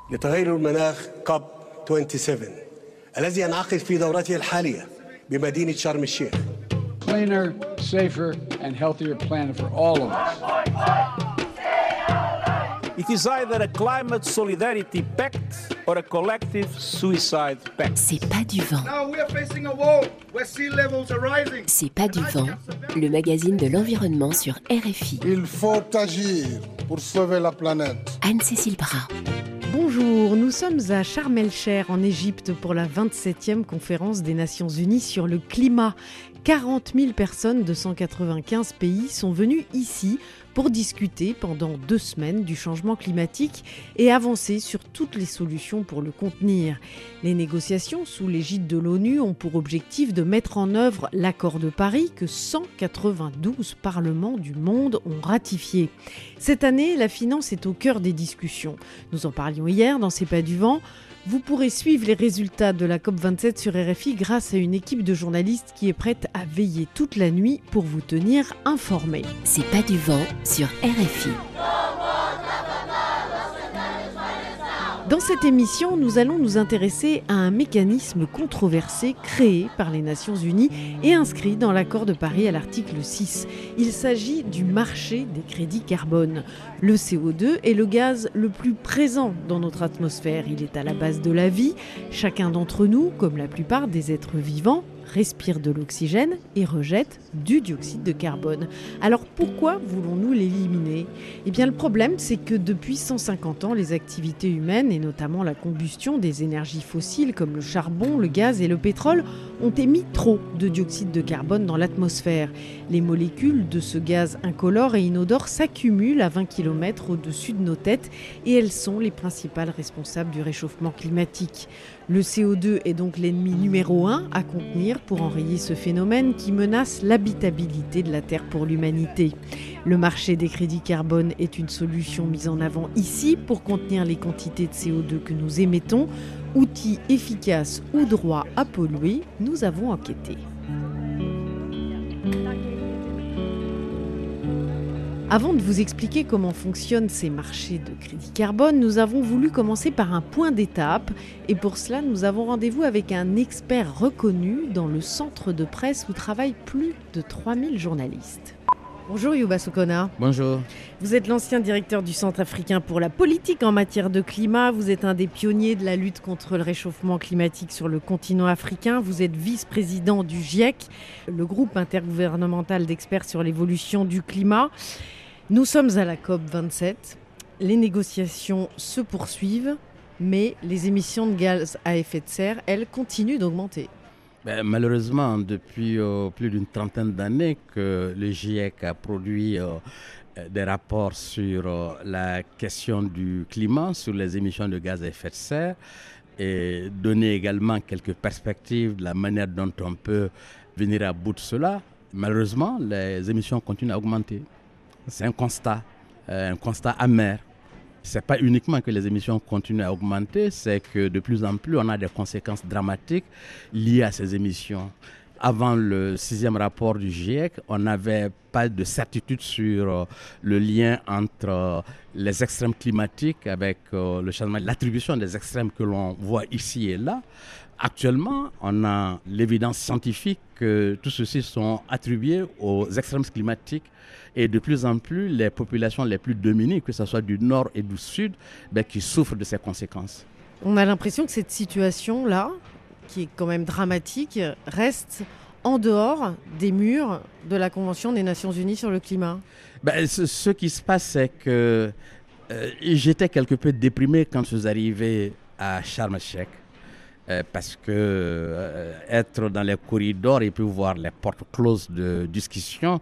لتغير المناخ كوب 27 الذي ينعقد في دورته الحالية بمدينة شرم الشيخ. Cleaner, safer and healthier planet for all of us. It is either a climate solidarity pact or a collective suicide pact. C'est pas du vent. Now we are facing a war where sea levels are rising. C'est pas du vent, le magazine de l'environnement sur RFI. Il faut agir pour sauver la planète. Anne-Cécile Bras. Bonjour, nous sommes à Sharm el-Cheikh en Égypte pour la 27e conférence des Nations Unies sur le climat. 40 000 personnes de 195 pays sont venues ici pour discuter pendant 2 semaines du changement climatique et avancer sur toutes les solutions pour le contenir. Les négociations sous l'égide de l'ONU ont pour objectif de mettre en œuvre l'accord de Paris que 192 parlements du monde ont ratifié. Cette année, la finance est au cœur des discussions. Nous en parlions hier dans C'est pas du vent. Vous pourrez suivre les résultats de la COP27 sur RFI grâce à une équipe de journalistes qui est prête à veiller toute la nuit pour vous tenir informés. C'est pas du vent sur RFI. Dans cette émission, nous allons nous intéresser à un mécanisme controversé créé par les Nations Unies et inscrit dans l'accord de Paris à l'article 6. Il s'agit du marché des crédits carbone. Le CO2 est le gaz le plus présent dans notre atmosphère. Il est à la base de la vie. Chacun d'entre nous, comme la plupart des êtres vivants, respire de l'oxygène et rejette du dioxyde de carbone. Alors pourquoi voulons-nous l'éliminer ? Eh bien le problème, c'est que depuis 150 ans, les activités humaines, et notamment la combustion des énergies fossiles comme le charbon, le gaz et le pétrole, ont émis trop de dioxyde de carbone dans l'atmosphère. Les molécules de ce gaz incolore et inodore s'accumulent à 20 km au-dessus de nos têtes et elles sont les principales responsables du réchauffement climatique. Le CO2 est donc l'ennemi numéro 1 à contenir pour enrayer ce phénomène qui menace l'habitabilité de la Terre pour l'humanité. Le marché des crédits carbone est une solution mise en avant ici pour contenir les quantités de CO2 que nous émettons. Outil efficace ou droit à polluer, nous avons enquêté. Avant de vous expliquer comment fonctionnent ces marchés de crédit carbone, nous avons voulu commencer par un point d'étape. Et pour cela, nous avons rendez-vous avec un expert reconnu dans le centre de presse où travaillent plus de 3000 journalistes. Bonjour Youba Sokona. Bonjour. Vous êtes l'ancien directeur du Centre africain pour la politique en matière de climat. Vous êtes un des pionniers de la lutte contre le réchauffement climatique sur le continent africain. Vous êtes vice-président du GIEC, le groupe intergouvernemental d'experts sur l'évolution du climat. Nous sommes à la COP27. Les négociations se poursuivent, mais les émissions de gaz à effet de serre, elles, continuent d'augmenter. Malheureusement, depuis plus d'une trentaine d'années que le GIEC a produit des rapports sur la question du climat, sur les émissions de gaz à effet de serre, et donné également quelques perspectives de la manière dont on peut venir à bout de cela. Malheureusement, les émissions continuent à augmenter. C'est un constat amer. Ce n'est pas uniquement que les émissions continuent à augmenter, c'est que de plus en plus, on a des conséquences dramatiques liées à ces émissions. Avant le 6e rapport du GIEC, on n'avait pas de certitude sur le lien entre les extrêmes climatiques avec le changement, l'attribution des extrêmes que l'on voit ici et là. Actuellement, on a l'évidence scientifique que tout ceci sont attribués aux extrêmes climatiques et de plus en plus, les populations les plus dominées, que ce soit du nord et du sud, qui souffrent de ces conséquences. On a l'impression que cette situation-là, qui est quand même dramatique, reste en dehors des murs de la Convention des Nations Unies sur le climat. Ce qui se passe, c'est que j'étais quelque peu déprimé quand je suis arrivé à Sharm el-Cheikh. Parce que être dans les corridors et puis voir les portes closes de discussion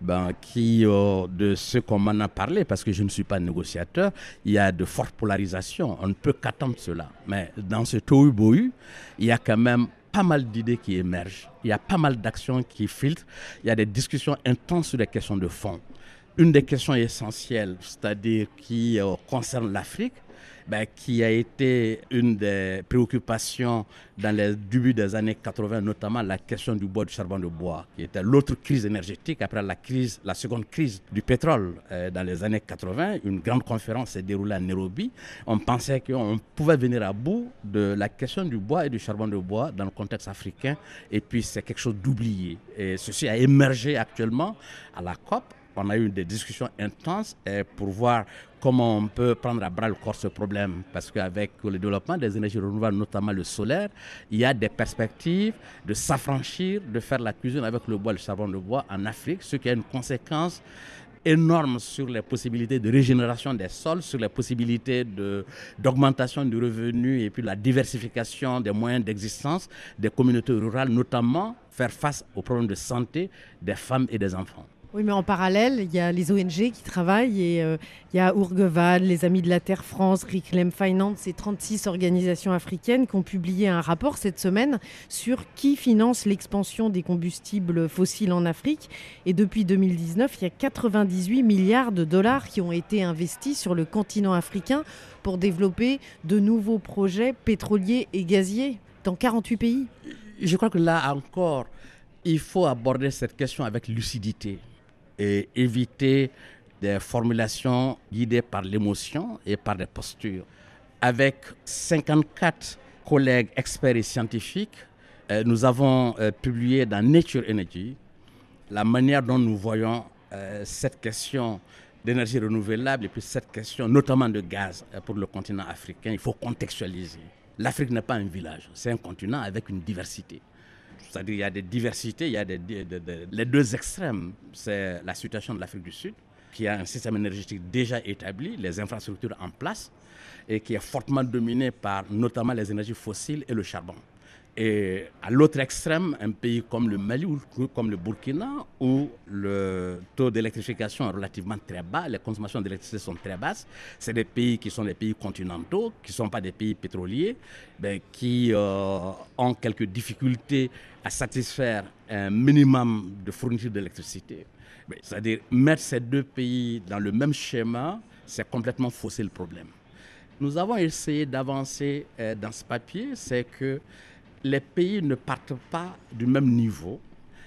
de ce qu'on m'en a parlé, parce que je ne suis pas négociateur, il y a de fortes polarisations, on ne peut qu'attendre cela. Mais dans ce tohu-bohu, il y a quand même pas mal d'idées qui émergent, il y a pas mal d'actions qui filtrent, il y a des discussions intenses sur des questions de fond. Une des questions essentielles, c'est-à-dire qui concerne l'Afrique, qui a été une des préoccupations dans les débuts des années 80, notamment la question du bois, du charbon de bois, qui était l'autre crise énergétique après la seconde crise du pétrole dans les années 80. Une grande conférence s'est déroulée à Nairobi. On pensait qu'on pouvait venir à bout de la question du bois et du charbon de bois dans le contexte africain, et puis c'est quelque chose d'oublié. Et ceci a émergé actuellement à la COP. On a eu des discussions intenses pour voir comment on peut prendre à bras le corps ce problème. Parce qu'avec le développement des énergies renouvelables, notamment le solaire, il y a des perspectives de s'affranchir, de faire la cuisine avec le bois et le charbon de bois en Afrique, ce qui a une conséquence énorme sur les possibilités de régénération des sols, sur les possibilités d'augmentation du revenu et puis la diversification des moyens d'existence des communautés rurales, notamment faire face aux problèmes de santé des femmes et des enfants. Oui, mais en parallèle, il y a les ONG qui travaillent et il y a Urgeval, les Amis de la Terre France, Reclaim Finance et 36 organisations africaines qui ont publié un rapport cette semaine sur qui finance l'expansion des combustibles fossiles en Afrique. Et depuis 2019, il y a 98 milliards de dollars qui ont été investis sur le continent africain pour développer de nouveaux projets pétroliers et gaziers dans 48 pays. Je crois que là encore, il faut aborder cette question avec lucidité et éviter des formulations guidées par l'émotion et par des postures. Avec 54 collègues experts et scientifiques, nous avons publié dans Nature Energy la manière dont nous voyons cette question d'énergie renouvelable et puis cette question notamment de gaz pour le continent africain. Il faut contextualiser. L'Afrique n'est pas un village, c'est un continent avec une diversité. C'est-à-dire qu'il y a des diversités, il y a les deux extrêmes. C'est la situation de l'Afrique du Sud, qui a un système énergétique déjà établi, les infrastructures en place, et qui est fortement dominé par notamment les énergies fossiles et le charbon. Et à l'autre extrême, un pays comme le Mali ou comme le Burkina, où le taux d'électrification est relativement très bas, les consommations d'électricité sont très basses. C'est des pays qui sont des pays continentaux, qui ne sont pas des pays pétroliers, qui ont quelques difficultés à satisfaire un minimum de fourniture d'électricité. C'est-à-dire mettre ces deux pays dans le même schéma, c'est complètement fausser le problème. Nous avons essayé d'avancer dans ce papier, c'est que les pays ne partent pas du même niveau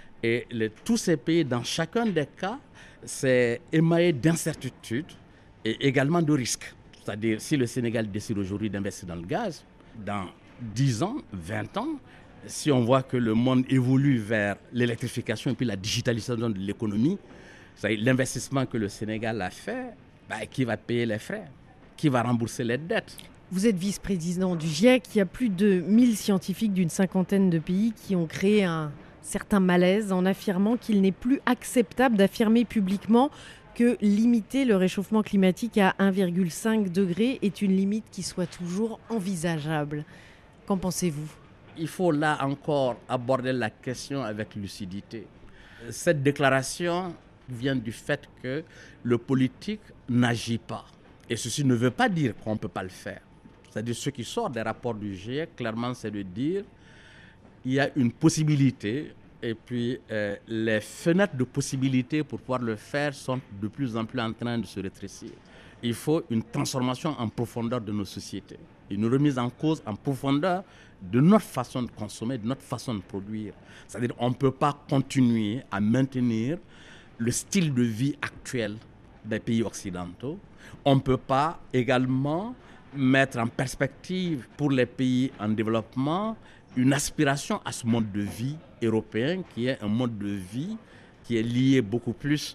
et tous ces pays, dans chacun des cas, c'est émaillé d'incertitudes et également de risques. C'est-à-dire, si le Sénégal décide aujourd'hui d'investir dans le gaz, dans 10 ans, 20 ans, si on voit que le monde évolue vers l'électrification et puis la digitalisation de l'économie, c'est-à-dire l'investissement que le Sénégal a fait, qui va payer les frais? Qui va rembourser les dettes? Vous êtes vice-président du GIEC. Il y a plus de 1000 scientifiques d'une cinquantaine de pays qui ont créé un certain malaise en affirmant qu'il n'est plus acceptable d'affirmer publiquement que limiter le réchauffement climatique à 1,5 degré est une limite qui soit toujours envisageable. Qu'en pensez-vous? Il faut là encore aborder la question avec lucidité. Cette déclaration vient du fait que le politique n'agit pas. Et ceci ne veut pas dire qu'on ne peut pas le faire. C'est-à-dire ce qui sort des rapports du GIEC, clairement, c'est de dire qu'il y a une possibilité et puis les fenêtres de possibilités pour pouvoir le faire sont de plus en plus en train de se rétrécir. Il faut une transformation en profondeur de nos sociétés, une remise en cause en profondeur de notre façon de consommer, de notre façon de produire. C'est-à-dire qu'on ne peut pas continuer à maintenir le style de vie actuel des pays occidentaux. On ne peut pas également mettre en perspective pour les pays en développement une aspiration à ce mode de vie européen qui est un mode de vie qui est lié beaucoup plus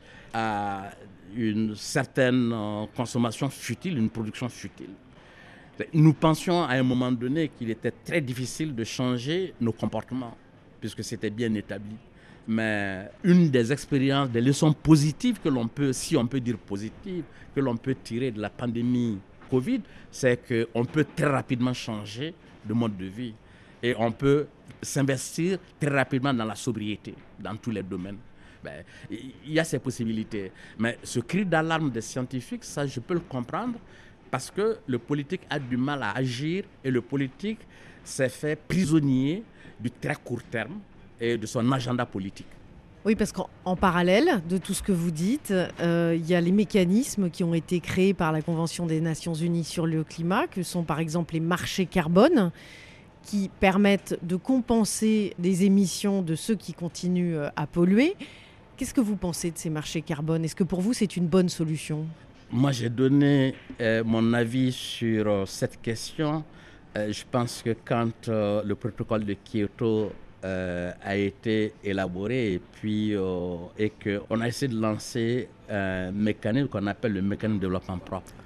à une certaine consommation futile, une production futile. Nous pensions à un moment donné qu'il était très difficile de changer nos comportements puisque c'était bien établi. Mais une des expériences, des leçons positives que l'on peut, si on peut dire positives, que l'on peut tirer de la pandémie Covid, c'est qu'on peut très rapidement changer de mode de vie et on peut s'investir très rapidement dans la sobriété, dans tous les domaines. Il y a ces possibilités. Mais ce cri d'alarme des scientifiques, ça je peux le comprendre parce que le politique a du mal à agir et le politique s'est fait prisonnier du très court terme et de son agenda politique. Oui, parce qu'en parallèle de tout ce que vous dites, il y a les mécanismes qui ont été créés par la Convention des Nations Unies sur le climat, que sont par exemple les marchés carbone, qui permettent de compenser les émissions de ceux qui continuent à polluer. Qu'est-ce que vous pensez de ces marchés carbone? Est-ce que pour vous, c'est une bonne solution? Moi, j'ai donné mon avis sur cette question. Je pense que quand le protocole de Kyoto a été élaboré et qu'on a essayé de lancer un mécanisme qu'on appelle le mécanisme de développement propre. En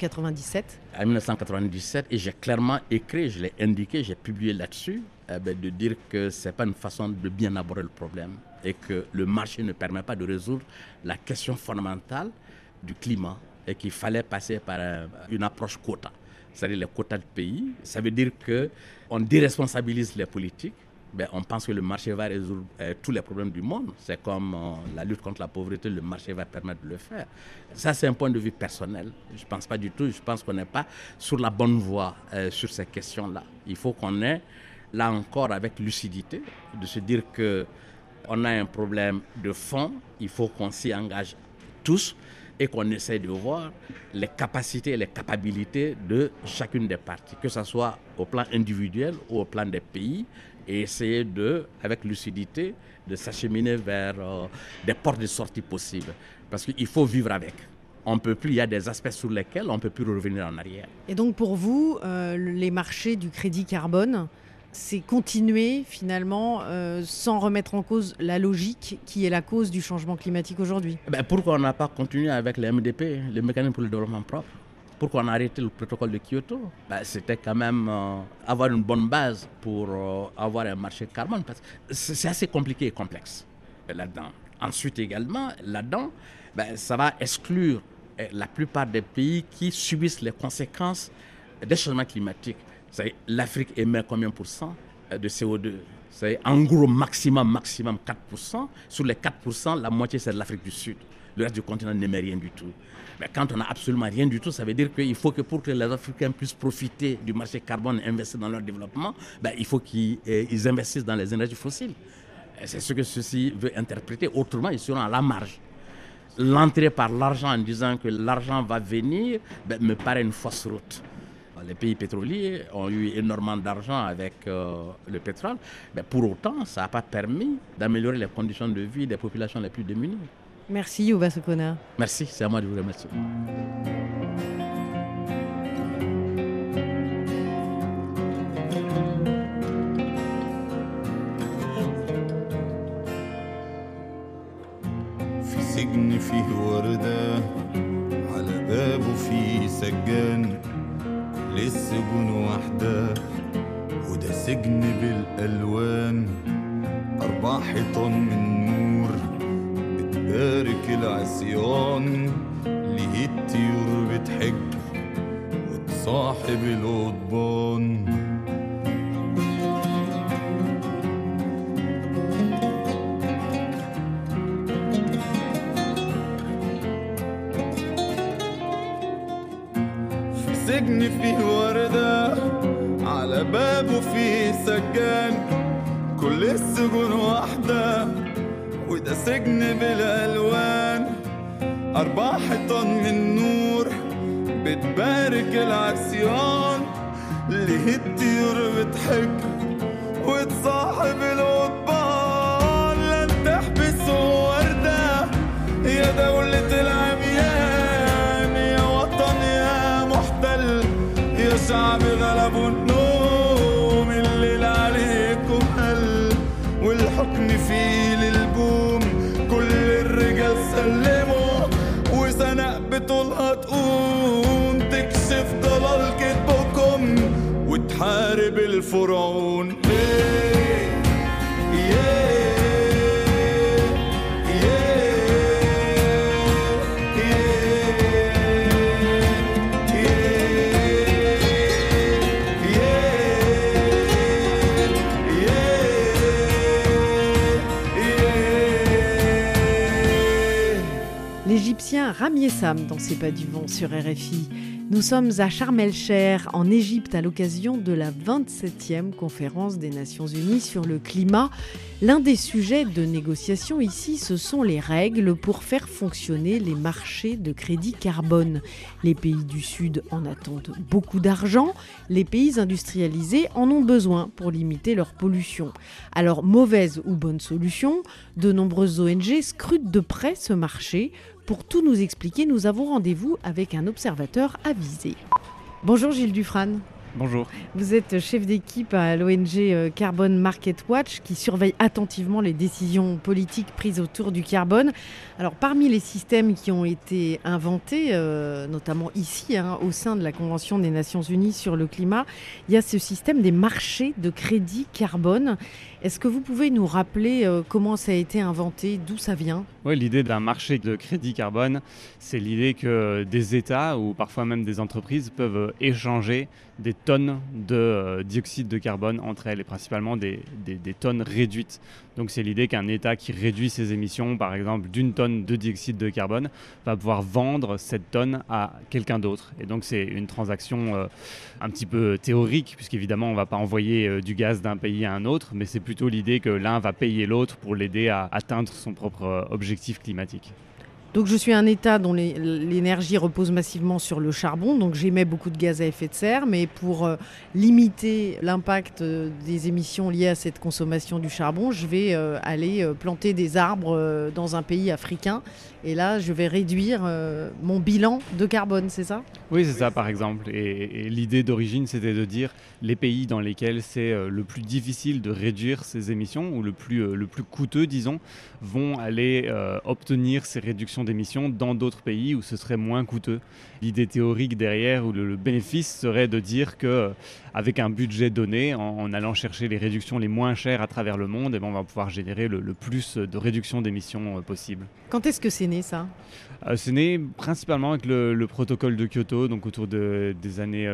1997. En 1997, et j'ai clairement écrit, je l'ai indiqué, j'ai publié là-dessus, de dire que ce n'est pas une façon de bien aborder le problème et que le marché ne permet pas de résoudre la question fondamentale du climat et qu'il fallait passer par une approche quota, c'est-à-dire les quotas de pays. Ça veut dire qu'on déresponsabilise les politiques. On pense que le marché va résoudre tous les problèmes du monde. C'est comme la lutte contre la pauvreté, le marché va permettre de le faire. Ça, c'est un point de vue personnel. Je ne pense pas du tout. Je pense qu'on n'est pas sur la bonne voie sur ces questions-là. Il faut qu'on ait, là encore, avec lucidité, de se dire qu'on a un problème de fond. Il faut qu'on s'y engage tous et qu'on essaie de voir les capacités et les capabilités de chacune des parties, que ce soit au plan individuel ou au plan des pays, et essayer avec lucidité, de s'acheminer vers des portes de sortie possibles. Parce qu'il faut vivre avec. On ne peut plus, il y a des aspects sur lesquels on ne peut plus revenir en arrière. Et donc pour vous, les marchés du crédit carbone, c'est continuer finalement sans remettre en cause la logique qui est la cause du changement climatique aujourd'hui? Pourquoi on n'a pas continué avec les MDP, les mécanismes pour le développement propre? Pourquoi on a arrêté le protocole de Kyoto? C'était quand même avoir une bonne base pour avoir un marché carbone. Parce que c'est assez compliqué et complexe là-dedans. Ensuite également, là-dedans, ça va exclure la plupart des pays qui subissent les conséquences des changements climatiques. L'Afrique émet combien % de CO2? C'est en gros maximum 4%. Sur les 4%, la moitié c'est de l'Afrique du Sud. Le reste du continent n'émet rien du tout. Mais quand on n'a absolument rien du tout, ça veut dire qu'il faut que pour que les Africains puissent profiter du marché carbone et investir dans leur développement, il faut qu'ils investissent dans les énergies fossiles. Et c'est ce que ceci veut interpréter. Autrement, ils seront à la marge. L'entrée par l'argent en disant que l'argent va venir me paraît une fausse route. Les pays pétroliers ont eu énormément d'argent avec le pétrole, mais pour autant, ça n'a pas permis d'améliorer les conditions de vie des populations les plus démunies. Merci Youba Sokona. Merci, c'est à moi de vous remercier. في سجن فيه وردة على بابه فيه سجان للسجون وحدة وده سجن بالألوان 4 حيطان من نور بتبارك العصيان ليه الطيور بتحج وتصاحب القضبان في سجن فيه وردة على بابه فيه سجان كل السجون وحدة وده سجن بالألوان 4 حيطان من نور بتبارك العصيان ليه الطيور بتحج وتصاحب القضبان لن تحبسوا وردة يا دولة العميان يا وطن يا محتل يا شعب غلبوا النوم الليل عليكم هل والحكم فيه للبوم كل الرجال سلموا وسنق بطولها تقوم تكشف ضلال كتبكم وتحارب الفرعون L'Égyptien Rami Essam dans Ses pas du vent sur RFI. Nous sommes à Sharm el-Sheikh, en Égypte, à l'occasion de la 27e conférence des Nations Unies sur le climat. L'un des sujets de négociation ici, ce sont les règles pour faire fonctionner les marchés de crédit carbone. Les pays du Sud en attendent beaucoup d'argent, les pays industrialisés en ont besoin pour limiter leur pollution. Alors, mauvaise ou bonne solution, de nombreuses ONG scrutent de près ce marché. Pour tout nous expliquer, nous avons rendez-vous avec un observateur avisé. Bonjour Gilles Dufrane. Bonjour. Vous êtes chef d'équipe à l'ONG Carbon Market Watch qui surveille attentivement les décisions politiques prises autour du carbone. Alors parmi les systèmes qui ont été inventés, notamment ici au sein de la Convention des Nations Unies sur le climat, il y a ce système des marchés de crédit carbone. Est-ce que vous pouvez nous rappeler comment ça a été inventé, d'où ça vient ? Oui, l'idée d'un marché de crédit carbone, c'est l'idée que des États ou parfois même des entreprises peuvent échanger des tonnes de dioxyde de carbone entre elles et principalement des tonnes réduites. Donc c'est l'idée qu'un État qui réduit ses émissions, par exemple d'une tonne de dioxyde de carbone, va pouvoir vendre cette tonne à quelqu'un d'autre. Et donc c'est une transaction un petit peu théorique, puisqu'évidemment on ne va pas envoyer du gaz d'un pays à un autre, mais c'est plutôt l'idée que l'un va payer l'autre pour l'aider à atteindre son propre objectif climatique. Donc je suis un État dont l'énergie repose massivement sur le charbon, donc j'émets beaucoup de gaz à effet de serre, mais pour limiter l'impact des émissions liées à cette consommation du charbon, je vais aller planter des arbres dans un pays africain, et là je vais réduire mon bilan de carbone, c'est ça ? Oui, c'est ça par exemple, et l'idée d'origine c'était de dire les pays dans lesquels c'est le plus difficile de réduire ces émissions, ou le plus coûteux disons, vont aller obtenir ces réductions d'émissions dans d'autres pays où ce serait moins coûteux. L'idée théorique derrière, ou le bénéfice serait de dire qu'avec un budget donné, en allant chercher les réductions les moins chères à travers le monde, on va pouvoir générer le plus de réductions d'émissions possible. Quand est-ce que c'est né ça ? C'est né principalement avec le protocole de Kyoto, donc autour des années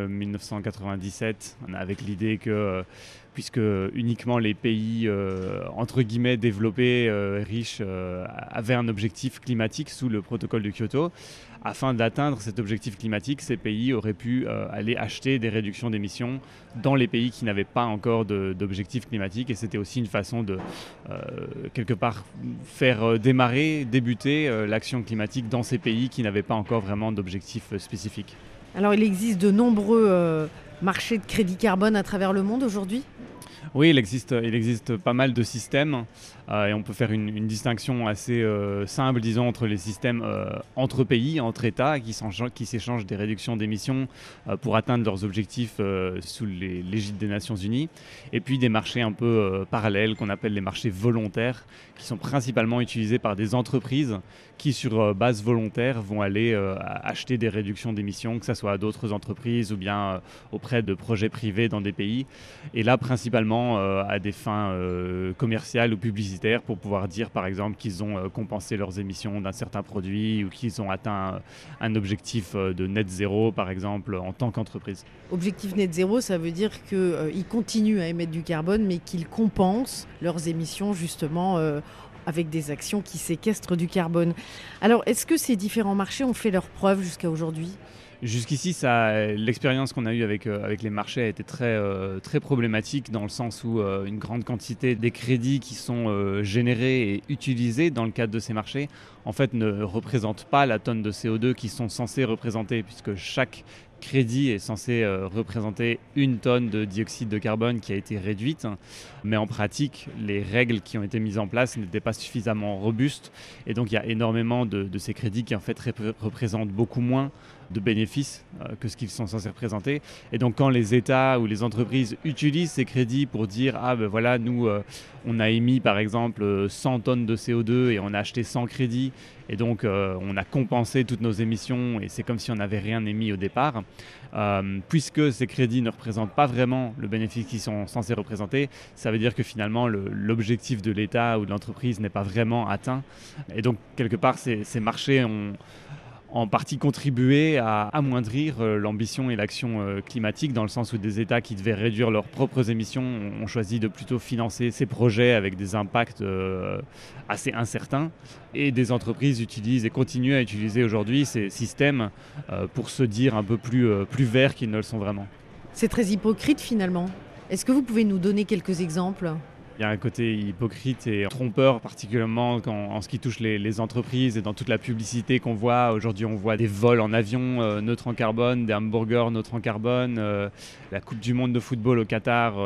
1997, avec l'idée que puisque uniquement les pays entre guillemets développés, riches, avaient un objectif climatique sous le protocole de Kyoto. Afin d'atteindre cet objectif climatique, ces pays auraient pu aller acheter des réductions d'émissions dans les pays qui n'avaient pas encore d'objectif climatique. Et c'était aussi une façon de, quelque part, faire débuter l'action climatique dans ces pays qui n'avaient pas encore vraiment d'objectif spécifique. Alors il existe de nombreux marchés de crédit carbone à travers le monde aujourd'hui ? Oui, il existe pas mal de systèmes et on peut faire une distinction assez simple, disons, entre les systèmes entre pays, entre États, qui s'échangent des réductions d'émissions pour atteindre leurs objectifs sous l'égide des Nations Unies, et puis des marchés un peu parallèles qu'on appelle les marchés volontaires, qui sont principalement utilisés par des entreprises qui, sur base volontaire, vont aller acheter des réductions d'émissions, que ce soit à d'autres entreprises ou bien auprès de projets privés dans des pays. Et là, principalement à des fins commerciales ou publicitaires, pour pouvoir dire, par exemple, qu'ils ont compensé leurs émissions d'un certain produit ou qu'ils ont atteint un objectif de net zéro, par exemple, en tant qu'entreprise. Objectif net zéro, ça veut dire qu'ils continuent à émettre du carbone, mais qu'ils compensent leurs émissions, justement, avec des actions qui séquestrent du carbone. Alors, est-ce que ces différents marchés ont fait leurs preuves jusqu'à aujourd'hui ? Jusqu'ici, l'expérience qu'on a eue avec les marchés a été très problématique, dans le sens où une grande quantité des crédits qui sont générés et utilisés dans le cadre de ces marchés, en fait, ne représentent pas la tonne de CO2 qu'ils sont censés représenter, puisque chaque crédit est censé représenter une tonne de dioxyde de carbone qui a été réduite, mais en pratique, les règles qui ont été mises en place n'étaient pas suffisamment robustes, et donc il y a énormément de ces crédits qui en fait représentent beaucoup moins de bénéfices que ce qu'ils sont censés représenter. Et donc quand les États ou les entreprises utilisent ces crédits pour dire voilà, nous on a émis par exemple 100 tonnes de CO2 et on a acheté 100 crédits, et donc on a compensé toutes nos émissions et c'est comme si on n'avait rien émis au départ, puisque ces crédits ne représentent pas vraiment le bénéfice qu'ils sont censés représenter, ça veut dire que finalement l'objectif de l'État ou de l'entreprise n'est pas vraiment atteint. Et donc quelque part ces marchés en partie contribué à amoindrir l'ambition et l'action climatique, dans le sens où des États qui devaient réduire leurs propres émissions ont choisi de plutôt financer ces projets avec des impacts assez incertains. Et des entreprises utilisent et continuent à utiliser aujourd'hui ces systèmes pour se dire un peu plus verts qu'ils ne le sont vraiment. C'est très hypocrite finalement. Est-ce que vous pouvez nous donner quelques exemples ? Il y a un côté hypocrite et trompeur, particulièrement en ce qui touche les entreprises et dans toute la publicité qu'on voit. Aujourd'hui, on voit des vols en avion neutres en carbone, des hamburgers neutres en carbone, la Coupe du Monde de football au Qatar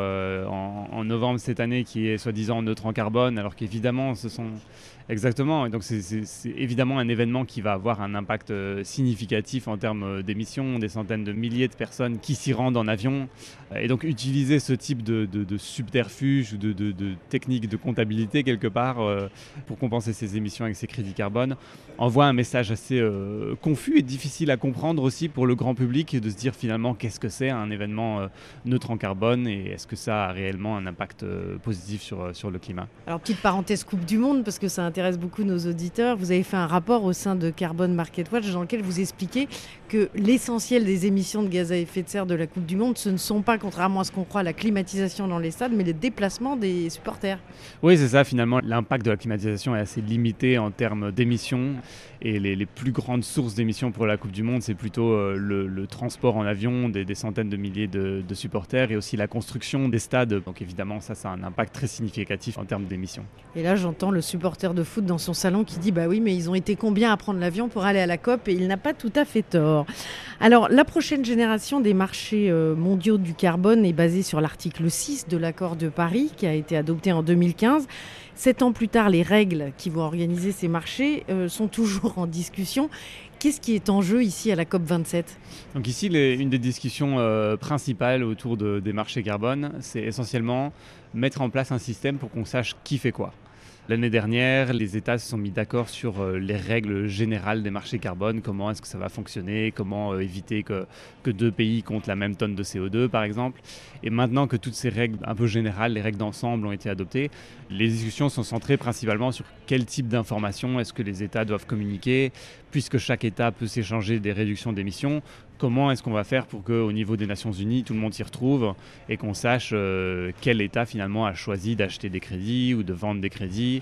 en novembre cette année qui est soi-disant neutre en carbone, alors qu'évidemment, ce sont... Exactement, et donc c'est évidemment un événement qui va avoir un impact significatif en termes d'émissions, des centaines de milliers de personnes qui s'y rendent en avion. Et donc utiliser ce type de subterfuge ou de technique de comptabilité quelque part pour compenser ces émissions avec ces crédits carbone envoie un message assez confus et difficile à comprendre aussi pour le grand public, de se dire finalement qu'est-ce que c'est un événement neutre en carbone et est-ce que ça a réellement un impact positif sur le climat. Alors petite parenthèse Coupe du Monde parce que ça intéresse beaucoup nos auditeurs. Vous avez fait un rapport au sein de Carbon Market Watch dans lequel vous expliquez que l'essentiel des émissions de gaz à effet de serre de la Coupe du Monde, ce ne sont pas, contrairement à ce qu'on croit, la climatisation dans les stades, mais le déplacement des supporters. Oui, c'est ça. Finalement, l'impact de la climatisation est assez limité en termes d'émissions. Et les plus grandes sources d'émissions pour la Coupe du Monde, c'est plutôt le transport en avion des centaines de milliers de supporters et aussi la construction des stades. Donc évidemment, ça a un impact très significatif en termes d'émissions. Et là, j'entends le supporter de foot dans son salon qui dit « Bah oui, mais ils ont été combien à prendre l'avion pour aller à la COP ?» Et il n'a pas tout à fait tort. Alors, la prochaine génération des marchés mondiaux du carbone est basée sur l'article 6 de l'accord de Paris qui a été adopté en 2015. 7 ans plus tard, les règles qui vont organiser ces marchés sont toujours en discussion. Qu'est-ce qui est en jeu ici à la COP27 ? Donc ici, une des discussions principales autour des marchés carbone, c'est essentiellement mettre en place un système pour qu'on sache qui fait quoi. L'année dernière, les États se sont mis d'accord sur les règles générales des marchés carbone, comment est-ce que ça va fonctionner, comment éviter que deux pays comptent la même tonne de CO2 par exemple. Et maintenant que toutes ces règles un peu générales, les règles d'ensemble ont été adoptées, les discussions sont centrées principalement sur quel type d'informations est-ce que les États doivent communiquer, puisque chaque État peut s'échanger des réductions d'émissions. Comment est-ce qu'on va faire pour qu'au niveau des Nations Unies, tout le monde s'y retrouve et qu'on sache quel État finalement a choisi d'acheter des crédits ou de vendre des crédits.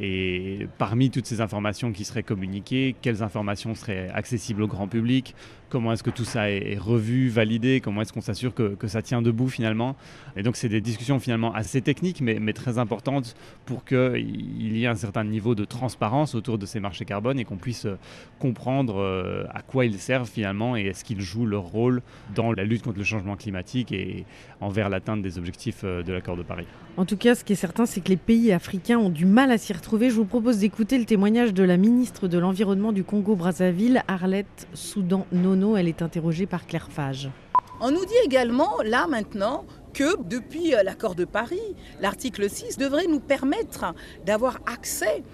Et parmi toutes ces informations qui seraient communiquées, quelles informations seraient accessibles au grand public ? Comment est-ce que tout ça est revu, validé ? Comment est-ce qu'on s'assure que ça tient debout finalement ? Et donc c'est des discussions finalement assez techniques mais très importantes pour qu'il y ait un certain niveau de transparence autour de ces marchés carbone et qu'on puisse comprendre à quoi ils servent finalement et est-ce qu'ils jouent leur rôle dans la lutte contre le changement climatique et envers l'atteinte des objectifs de l'accord de Paris. En tout cas, ce qui est certain, c'est que les pays africains ont du mal à s'y retrouver. Je vous propose d'écouter le témoignage de la ministre de l'Environnement du Congo-Brazzaville, Arlette Soudan-Nono. Elle est interrogée par Claire Fage. On nous dit également, là maintenant, que depuis l'accord de Paris, l'article 6 devrait nous permettre d'avoir accès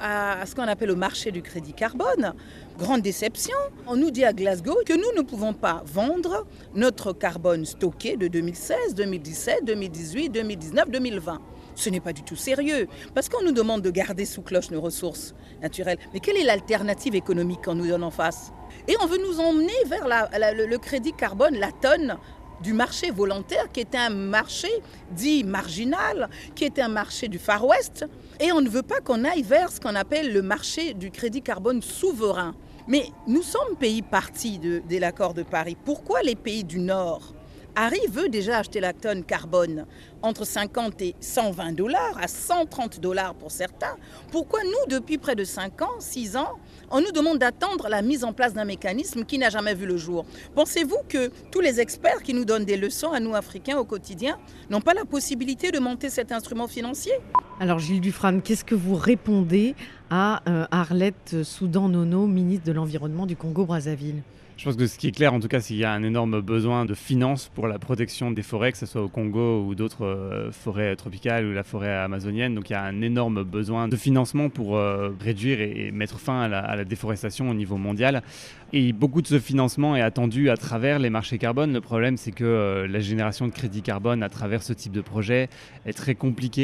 à ce qu'on appelle le marché du crédit carbone. Grande déception, on nous dit à Glasgow que nous ne pouvons pas vendre notre carbone stocké de 2016, 2017, 2018, 2019, 2020. Ce n'est pas du tout sérieux, parce qu'on nous demande de garder sous cloche nos ressources naturelles. Mais quelle est l'alternative économique qu'on nous donne en face ? Et on veut nous emmener vers le crédit carbone, la tonne du marché volontaire, qui était un marché dit marginal, qui était un marché du Far West. Et on ne veut pas qu'on aille vers ce qu'on appelle le marché du crédit carbone souverain. Mais nous sommes pays partis de l'accord de Paris. Pourquoi les pays du Nord ? Harry veut déjà acheter la tonne carbone entre 50 et 120 $, à 130 $ pour certains. Pourquoi nous, depuis près de 5 ans, 6 ans, on nous demande d'attendre la mise en place d'un mécanisme qui n'a jamais vu le jour ? Pensez-vous que tous les experts qui nous donnent des leçons à nous, Africains, au quotidien, n'ont pas la possibilité de monter cet instrument financier ? Alors Gilles Dufrane, qu'est-ce que vous répondez à Arlette Soudan-Nono, ministre de l'Environnement du Congo-Brazzaville ? Je pense que ce qui est clair, en tout cas, c'est qu'il y a un énorme besoin de finances pour la protection des forêts, que ce soit au Congo ou d'autres forêts tropicales ou la forêt amazonienne. Donc il y a un énorme besoin de financement pour réduire et mettre fin à la déforestation au niveau mondial. Et beaucoup de ce financement est attendu à travers les marchés carbone. Le problème, c'est que la génération de crédit carbone à travers ce type de projet est très compliquée,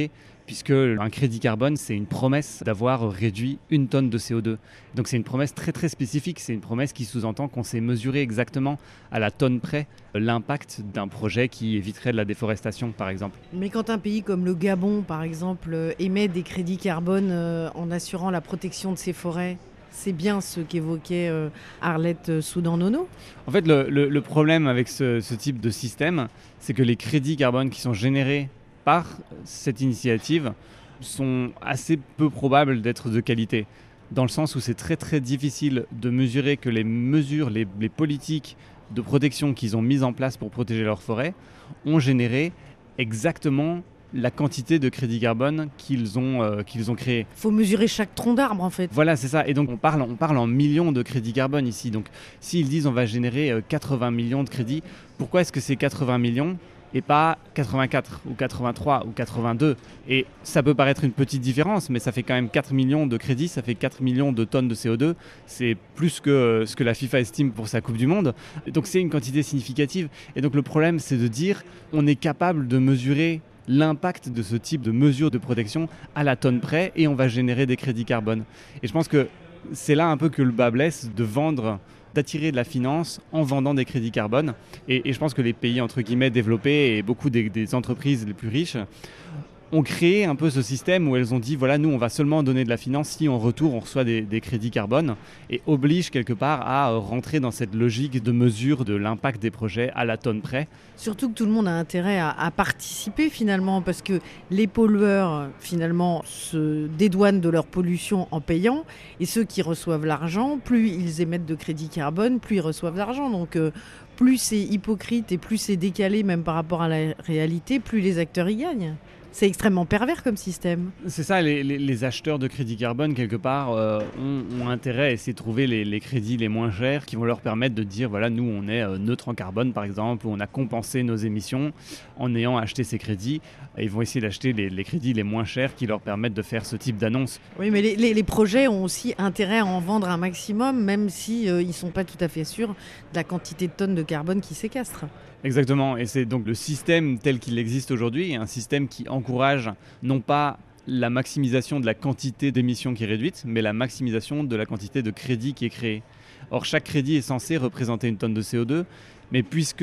puisque un crédit carbone, c'est une promesse d'avoir réduit 1 tonne de CO2. Donc c'est une promesse très très spécifique, c'est une promesse qui sous-entend qu'on sait mesurer exactement à la tonne près l'impact d'un projet qui éviterait de la déforestation, par exemple. Mais quand un pays comme le Gabon, par exemple, émet des crédits carbone en assurant la protection de ses forêts, c'est bien ce qu'évoquait Arlette Soudan-Nono. En fait, le problème avec ce type de système, c'est que les crédits carbone qui sont générés par cette initiative sont assez peu probables d'être de qualité, dans le sens où c'est très très difficile de mesurer que les mesures, les politiques de protection qu'ils ont mises en place pour protéger leurs forêts ont généré exactement la quantité de crédits carbone qu'ils ont créé. Il faut mesurer chaque tronc d'arbre en fait. Voilà, c'est ça. Et donc on parle en millions de crédits carbone ici. Donc s'ils disent on va générer 80 millions de crédits, pourquoi est-ce que c'est 80 millions et pas 84 ou 83 ou 82? Et ça peut paraître une petite différence, mais ça fait quand même 4 millions de crédits, ça fait 4 millions de tonnes de CO2. C'est plus que ce que la FIFA estime pour sa Coupe du Monde. Donc c'est une quantité significative. Et donc le problème, c'est de dire on est capable de mesurer l'impact de ce type de mesures de protection à la tonne près et on va générer des crédits carbone. Et je pense que c'est là un peu que le bât blesse, d'attirer de la finance en vendant des crédits carbone. Et je pense que les pays entre guillemets développés et beaucoup des entreprises les plus riches ont créé un peu ce système où elles ont dit voilà, nous on va seulement donner de la finance si en retour on reçoit des crédits carbone, et obligent quelque part à rentrer dans cette logique de mesure de l'impact des projets à la tonne près. Surtout que tout le monde a intérêt à participer finalement, parce que les pollueurs finalement se dédouanent de leur pollution en payant, et ceux qui reçoivent l'argent, plus ils émettent de crédits carbone, plus ils reçoivent l'argent. Donc plus c'est hypocrite et plus c'est décalé même par rapport à la réalité, plus les acteurs y gagnent. C'est extrêmement pervers comme système. C'est ça, les acheteurs de crédits carbone, quelque part, ont intérêt à essayer de trouver les crédits les moins chers qui vont leur permettre de dire, voilà, nous, on est neutre en carbone, par exemple, ou on a compensé nos émissions en ayant acheté ces crédits. Et ils vont essayer d'acheter les crédits les moins chers qui leur permettent de faire ce type d'annonce. Oui, mais les projets ont aussi intérêt à en vendre un maximum, même si ils ne sont pas tout à fait sûrs de la quantité de tonnes de carbone qui séquestrent. Exactement, et c'est donc le système tel qu'il existe aujourd'hui, un système qui encourage non pas la maximisation de la quantité d'émissions qui est réduite, mais la maximisation de la quantité de crédit qui est créé. Or, chaque crédit est censé représenter 1 tonne de CO2, mais puisque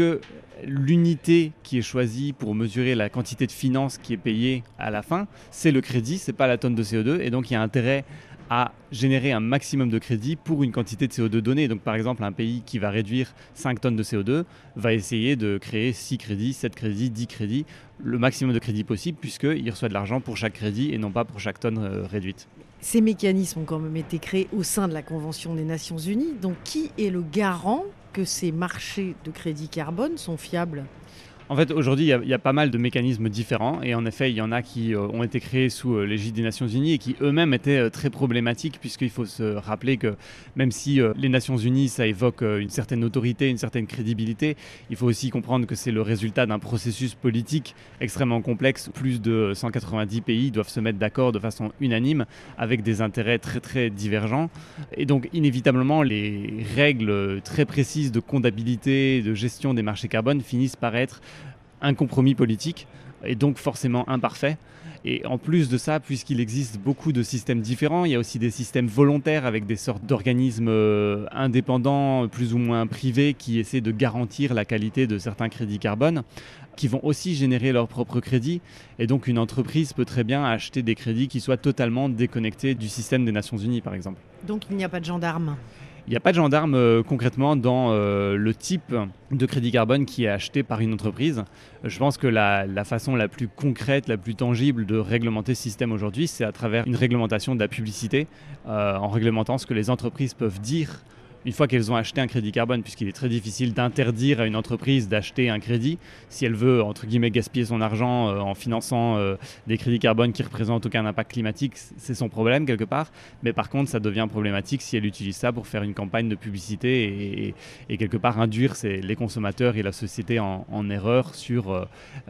l'unité qui est choisie pour mesurer la quantité de finance qui est payée à la fin, c'est le crédit, c'est pas la tonne de CO2, et donc il y a intérêt à générer un maximum de crédit pour une quantité de CO2 donnée. Donc par exemple, un pays qui va réduire 5 tonnes de CO2 va essayer de créer 6 crédits, 7 crédits, 10 crédits, le maximum de crédits possible, puisqu'il reçoit de l'argent pour chaque crédit et non pas pour chaque tonne réduite. Ces mécanismes ont quand même été créés au sein de la Convention des Nations Unies. Donc qui est le garant que ces marchés de crédit carbone sont fiables ? En fait, aujourd'hui, il y a pas mal de mécanismes différents, et en effet, il y en a qui ont été créés sous l'égide des Nations Unies et qui eux-mêmes étaient très problématiques, puisqu'il faut se rappeler que même si les Nations Unies, ça évoque une certaine autorité, une certaine crédibilité, il faut aussi comprendre que c'est le résultat d'un processus politique extrêmement complexe. Plus de 190 pays doivent se mettre d'accord de façon unanime, avec des intérêts très très divergents. Et donc, inévitablement, les règles très précises de comptabilité, de gestion des marchés carbone finissent par être un compromis politique, et donc forcément imparfait. Et en plus de ça, puisqu'il existe beaucoup de systèmes différents, il y a aussi des systèmes volontaires avec des sortes d'organismes indépendants, plus ou moins privés, qui essaient de garantir la qualité de certains crédits carbone, qui vont aussi générer leurs propres crédits. Et donc une entreprise peut très bien acheter des crédits qui soient totalement déconnectés du système des Nations Unies, par exemple. Donc il n'y a pas de gendarme. Il n'y a pas de gendarme concrètement dans le type de crédit carbone qui est acheté par une entreprise. Je pense que la façon la plus concrète, la plus tangible de réglementer ce système aujourd'hui, c'est à travers une réglementation de la publicité, en réglementant ce que les entreprises peuvent dire une fois qu'elles ont acheté un crédit carbone, puisqu'il est très difficile d'interdire à une entreprise d'acheter un crédit si elle veut, entre guillemets, gaspiller son argent en finançant des crédits carbone qui ne représentent aucun impact climatique. C'est son problème quelque part, mais par contre ça devient problématique si elle utilise ça pour faire une campagne de publicité et quelque part induire les consommateurs et la société en erreur sur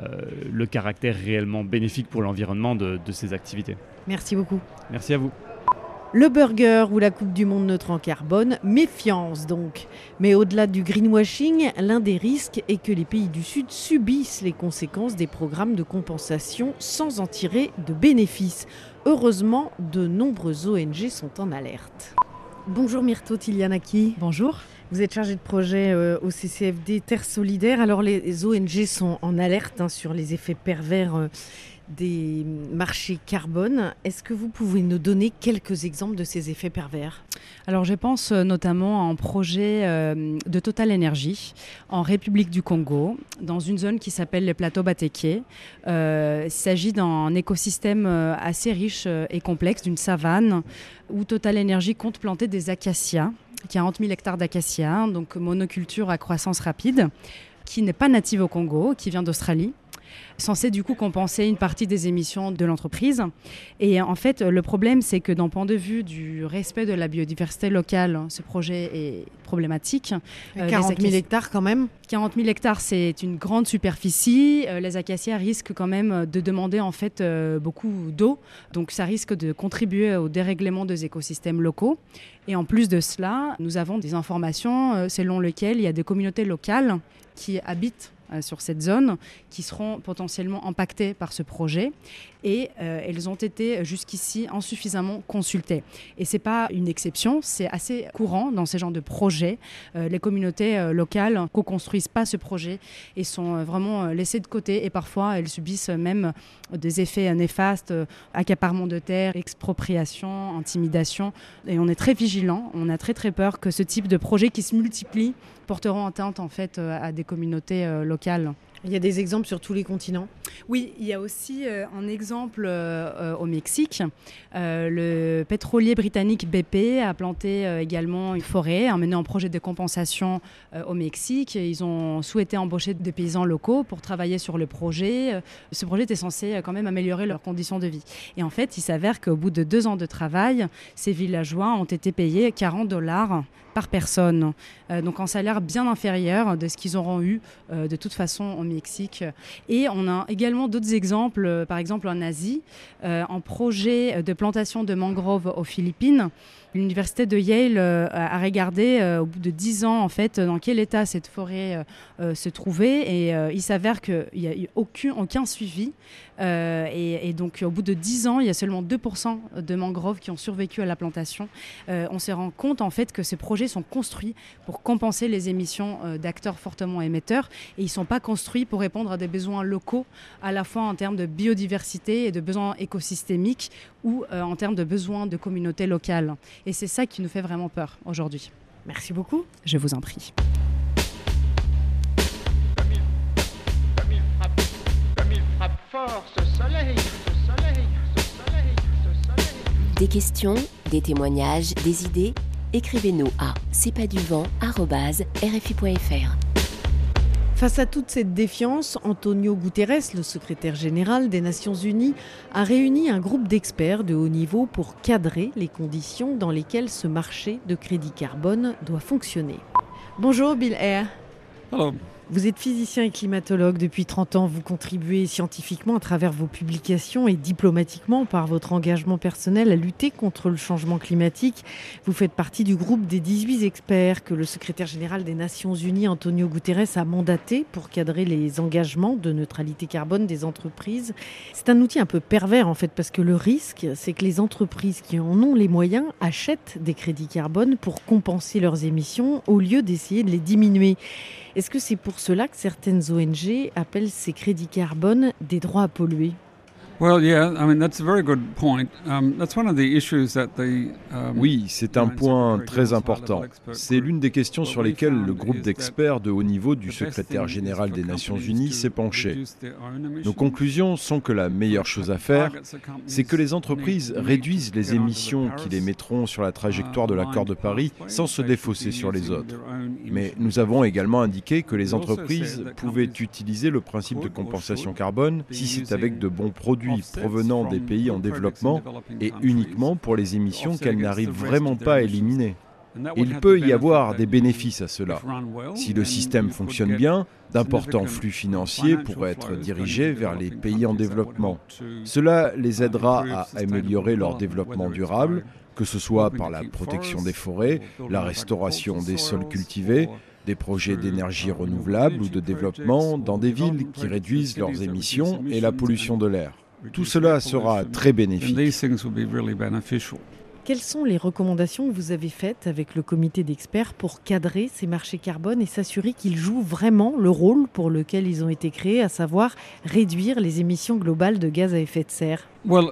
le caractère réellement bénéfique pour l'environnement de ces activités. Merci beaucoup. Merci à vous. Le burger ou la Coupe du Monde neutre en carbone, méfiance donc. Mais au-delà du greenwashing, l'un des risques est que les pays du Sud subissent les conséquences des programmes de compensation sans en tirer de bénéfices. Heureusement, de nombreuses ONG sont en alerte. Bonjour Myrto Tilianaki. Bonjour. Vous êtes chargée de projet au CCFD Terre Solidaire. Alors les ONG sont en alerte sur les effets pervers des marchés carbone. Est-ce que vous pouvez nous donner quelques exemples de ces effets pervers ? Alors je pense notamment à un projet de Total Energy en République du Congo, dans une zone qui s'appelle les plateaux Batéké. Il s'agit d'un écosystème assez riche et complexe, d'une savane, où Total Energy compte planter des acacias, 40 000 hectares d'acacias, donc monoculture à croissance rapide, qui n'est pas native au Congo, qui vient d'Australie, censé du coup compenser une partie des émissions de l'entreprise. Et en fait, le problème, c'est que d'un point de vue du respect de la biodiversité locale, ce projet est problématique. 40 000 hectares quand même. 40 000 hectares, c'est une grande superficie. Les acacias risquent quand même de demander en fait beaucoup d'eau. Donc ça risque de contribuer au dérèglement des écosystèmes locaux. Et en plus de cela, nous avons des informations selon lesquelles il y a des communautés locales qui habitent sur cette zone, qui seront potentiellement impactées par ce projet. Et elles ont été jusqu'ici insuffisamment consultées. Et ce n'est pas une exception, c'est assez courant dans ce genre de projets. Les communautés locales ne co-construisent pas ce projet et sont vraiment laissées de côté. Et parfois, elles subissent même des effets néfastes, accaparement de terres, expropriation, intimidation. Et on est très vigilants, on a très très peur que ce type de projets qui se multiplient porteront atteinte en fait à des communautés locales. Il y a des exemples sur tous les continents ? Oui, il y a aussi un exemple au Mexique. Le pétrolier britannique BP a planté également une forêt, a mené un projet de compensation au Mexique. Ils ont souhaité embaucher des paysans locaux pour travailler sur le projet. Ce projet était censé quand même améliorer leurs conditions de vie. Et en fait, il s'avère qu'au bout de 2 ans de travail, ces villageois ont été payés $40 par personne. Donc un salaire bien inférieur de ce qu'ils auront eu de toute façon au Mexique. Et on a également d'autres exemples, par exemple en Asie, un projet de plantation de mangroves aux Philippines. L'université de Yale a regardé au bout de 10 ans en fait, dans quel état cette forêt se trouvait et il s'avère qu'il n'y a eu aucun suivi et donc au bout de 10 ans il y a seulement 2% de mangroves qui ont survécu à la plantation. On se rend compte en fait que ces projets sont construits pour compenser les émissions d'acteurs fortement émetteurs et ils ne sont pas construits pour répondre à des besoins locaux à la fois en termes de biodiversité et de besoins écosystémiques ou en termes de besoins de communautés locales. Et c'est ça qui nous fait vraiment peur aujourd'hui. Merci beaucoup. Je vous en prie. Des questions, des témoignages, des idées, écrivez-nous à cestpaduvent@rfi.fr. Face à toute cette défiance, Antonio Guterres, le secrétaire général des Nations Unies, a réuni un groupe d'experts de haut niveau pour cadrer les conditions dans lesquelles ce marché de crédit carbone doit fonctionner. Bonjour Bill Eyre. Hello. Vous êtes physicien et climatologue. Depuis 30 ans, vous contribuez scientifiquement à travers vos publications et diplomatiquement par votre engagement personnel à lutter contre le changement climatique. Vous faites partie du groupe des 18 experts que le secrétaire général des Nations Unies, Antonio Guterres, a mandaté pour cadrer les engagements de neutralité carbone des entreprises. C'est un outil un peu pervers en fait, parce que le risque, c'est que les entreprises qui en ont les moyens achètent des crédits carbone pour compenser leurs émissions au lieu d'essayer de les diminuer. Est-ce que c'est pour cela que certaines ONG appellent ces crédits carbone des droits à polluer ? Oui, c'est un point très important. C'est l'une des questions sur lesquelles le groupe d'experts de haut niveau du secrétaire général des Nations Unies s'est penché. Nos conclusions sont que la meilleure chose à faire, c'est que les entreprises réduisent les émissions qui les mettront sur la trajectoire de l'accord de Paris sans se défausser sur les autres. Mais nous avons également indiqué que les entreprises pouvaient utiliser le principe de compensation carbone si c'est avec de bons produits provenant des pays en développement et uniquement pour les émissions qu'elles n'arrivent vraiment pas à éliminer. Et il peut y avoir des bénéfices à cela. Si le système fonctionne bien, d'importants flux financiers pourraient être dirigés vers les pays en développement. Cela les aidera à améliorer leur développement durable, que ce soit par la protection des forêts, la restauration des sols cultivés, des projets d'énergie renouvelable ou de développement dans des villes qui réduisent leurs émissions et la pollution de l'air. Tout cela sera très bénéfique. Quelles sont les recommandations que vous avez faites avec le comité d'experts pour cadrer ces marchés carbone et s'assurer qu'ils jouent vraiment le rôle pour lequel ils ont été créés, à savoir réduire les émissions globales de gaz à effet de serre?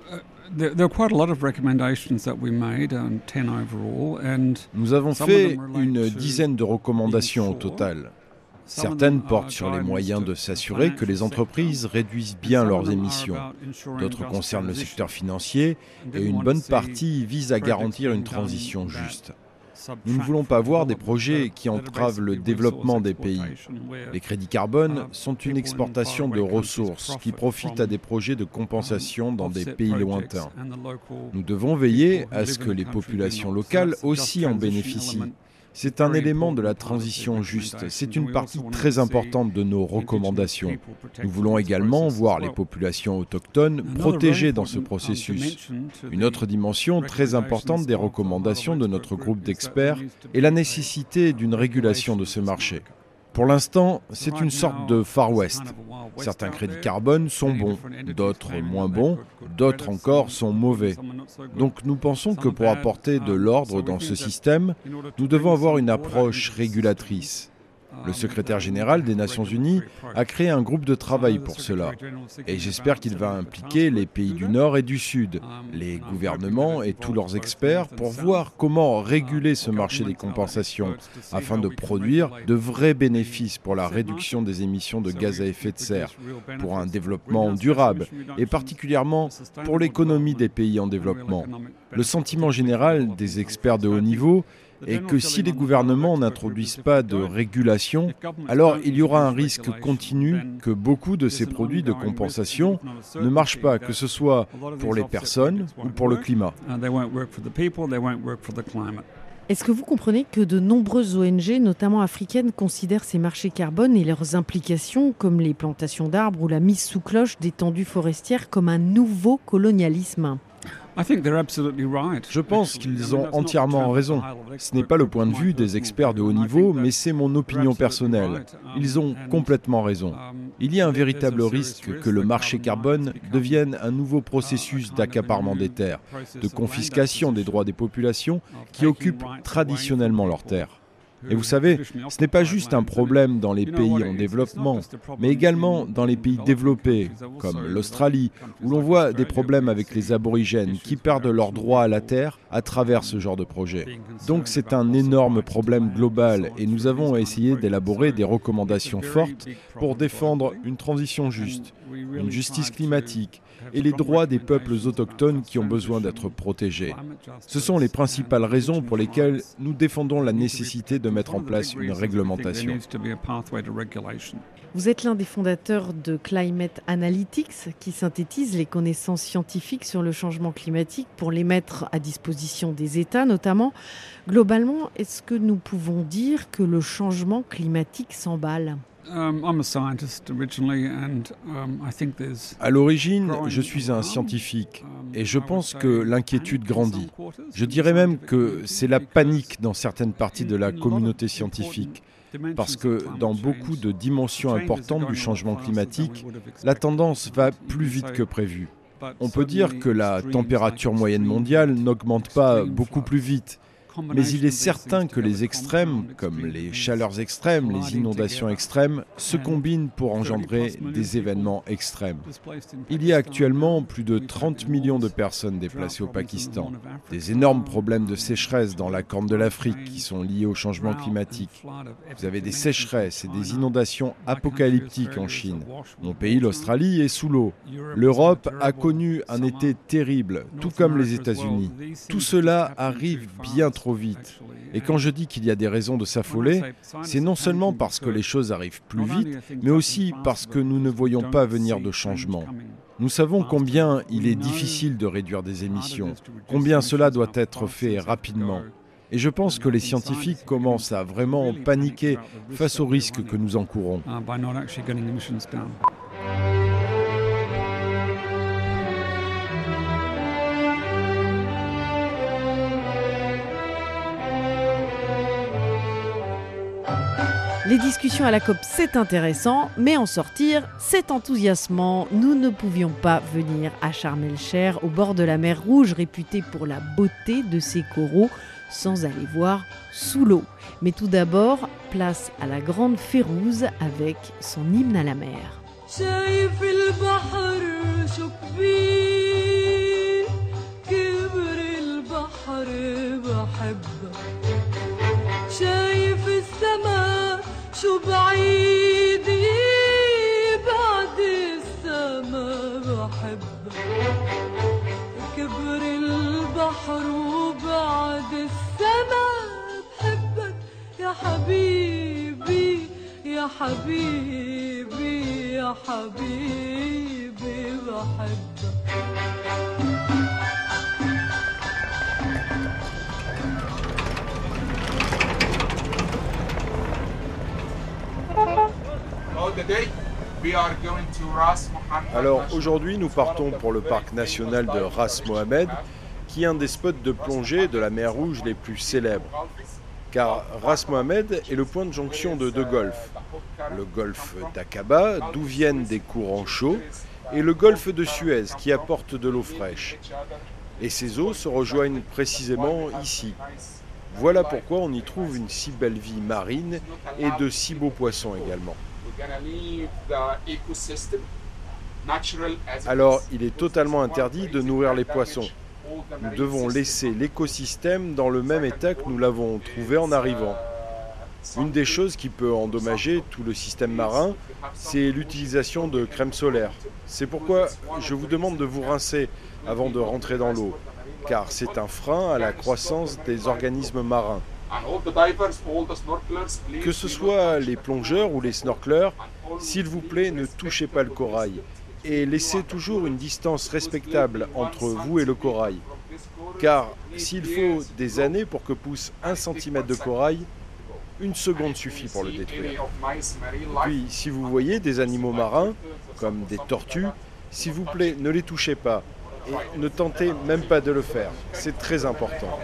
Nous avons fait une dizaine de recommandations au total. Certaines portent sur les moyens de s'assurer que les entreprises réduisent bien leurs émissions. D'autres concernent le secteur financier et une bonne partie vise à garantir une transition juste. Nous ne voulons pas voir des projets qui entravent le développement des pays. Les crédits carbone sont une exportation de ressources qui profitent à des projets de compensation dans des pays lointains. Nous devons veiller à ce que les populations locales aussi en bénéficient. C'est un élément de la transition juste. C'est une partie très importante de nos recommandations. Nous voulons également voir les populations autochtones protégées dans ce processus. Une autre dimension très importante des recommandations de notre groupe d'experts est la nécessité d'une régulation de ce marché. Pour l'instant, c'est une sorte de Far West. Certains crédits carbone sont bons, d'autres moins bons, d'autres encore sont mauvais. Donc nous pensons que pour apporter de l'ordre dans ce système, nous devons avoir une approche régulatrice. Le secrétaire général des Nations Unies a créé un groupe de travail pour cela. Et j'espère qu'il va impliquer les pays du Nord et du Sud, les gouvernements et tous leurs experts pour voir comment réguler ce marché des compensations afin de produire de vrais bénéfices pour la réduction des émissions de gaz à effet de serre, pour un développement durable et particulièrement pour l'économie des pays en développement. Le sentiment général des experts de haut niveau et que si les gouvernements n'introduisent pas de régulation, alors il y aura un risque continu que beaucoup de ces produits de compensation ne marchent pas, que ce soit pour les personnes ou pour le climat. Est-ce que vous comprenez que de nombreuses ONG, notamment africaines, considèrent ces marchés carbone et leurs implications, comme les plantations d'arbres ou la mise sous cloche d'étendues forestières, comme un nouveau colonialisme ? Je pense qu'ils ont entièrement raison. Ce n'est pas le point de vue des experts de haut niveau, mais c'est mon opinion personnelle. Ils ont complètement raison. Il y a un véritable risque que le marché carbone devienne un nouveau processus d'accaparement des terres, de confiscation des droits des populations qui occupent traditionnellement leurs terres. Et vous savez, ce n'est pas juste un problème dans les pays en développement, mais également dans les pays développés, comme l'Australie, où l'on voit des problèmes avec les aborigènes qui perdent leur droit à la terre à travers ce genre de projet. Donc c'est un énorme problème global et nous avons essayé d'élaborer des recommandations fortes pour défendre une transition juste, une justice climatique et les droits des peuples autochtones qui ont besoin d'être protégés. Ce sont les principales raisons pour lesquelles nous défendons la nécessité de mettre en place une réglementation. Vous êtes l'un des fondateurs de Climate Analytics, qui synthétise les connaissances scientifiques sur le changement climatique pour les mettre à disposition des États notamment. Globalement, est-ce que nous pouvons dire que le changement climatique s'emballe ? À l'origine, je suis un scientifique et je pense que l'inquiétude grandit. Je dirais même que c'est la panique dans certaines parties de la communauté scientifique. Parce que dans beaucoup de dimensions importantes du changement climatique, la tendance va plus vite que prévu. On peut dire que la température moyenne mondiale n'augmente pas beaucoup plus vite. Mais il est certain que les extrêmes, comme les chaleurs extrêmes, les inondations extrêmes, se combinent pour engendrer des événements extrêmes. Il y a actuellement plus de 30 millions de personnes déplacées au Pakistan, des énormes problèmes de sécheresse dans la Corne de l'Afrique qui sont liés au changement climatique. Vous avez des sécheresses et des inondations apocalyptiques en Chine. Mon pays, l'Australie, est sous l'eau. L'Europe a connu un été terrible, tout comme les États-Unis. Tout cela arrive bien trop vite. Et quand je dis qu'il y a des raisons de s'affoler, c'est non seulement parce que les choses arrivent plus vite, mais aussi parce que nous ne voyons pas venir de changement. Nous savons combien il est difficile de réduire des émissions, combien cela doit être fait rapidement. Et je pense que les scientifiques commencent à vraiment paniquer face aux risques que nous encourons. Les discussions à la COP, c'est intéressant, mais en sortir, c'est enthousiasmant. Nous ne pouvions pas venir à Sharm el-Sheikh, au bord de la mer Rouge, réputée pour la beauté de ses coraux, sans aller voir sous l'eau. Mais tout d'abord, place à la grande Férouz avec son hymne à la mer. شو بعيدي بعد السما بحبك كبر البحر وبعد السما بحبك يا حبيبي يا حبيبي يا حبيبي بحبك Alors aujourd'hui, nous partons pour le parc national de Ras Mohammed, qui est un des spots de plongée de la mer Rouge les plus célèbres. Car Ras Mohammed est le point de jonction de deux golfes. Le golfe d'Aqaba, d'où viennent des courants chauds, et le golfe de Suez, qui apporte de l'eau fraîche. Et ces eaux se rejoignent précisément ici. Voilà pourquoi on y trouve une si belle vie marine et de si beaux poissons également. Alors, il est totalement interdit de nourrir les poissons. Nous devons laisser l'écosystème dans le même état que nous l'avons trouvé en arrivant. Une des choses qui peut endommager tout le système marin, c'est l'utilisation de crème solaire. C'est pourquoi je vous demande de vous rincer avant de rentrer dans l'eau, car c'est un frein à la croissance des organismes marins. Que ce soit les plongeurs ou les snorkeleurs, s'il vous plaît, ne touchez pas le corail et laissez toujours une distance respectable entre vous et le corail. Car s'il faut des années pour que pousse 1 cm de corail, 1 seconde suffit pour le détruire. Puis, si vous voyez des animaux marins, comme des tortues, s'il vous plaît, ne les touchez pas et ne tentez même pas de le faire. C'est très important.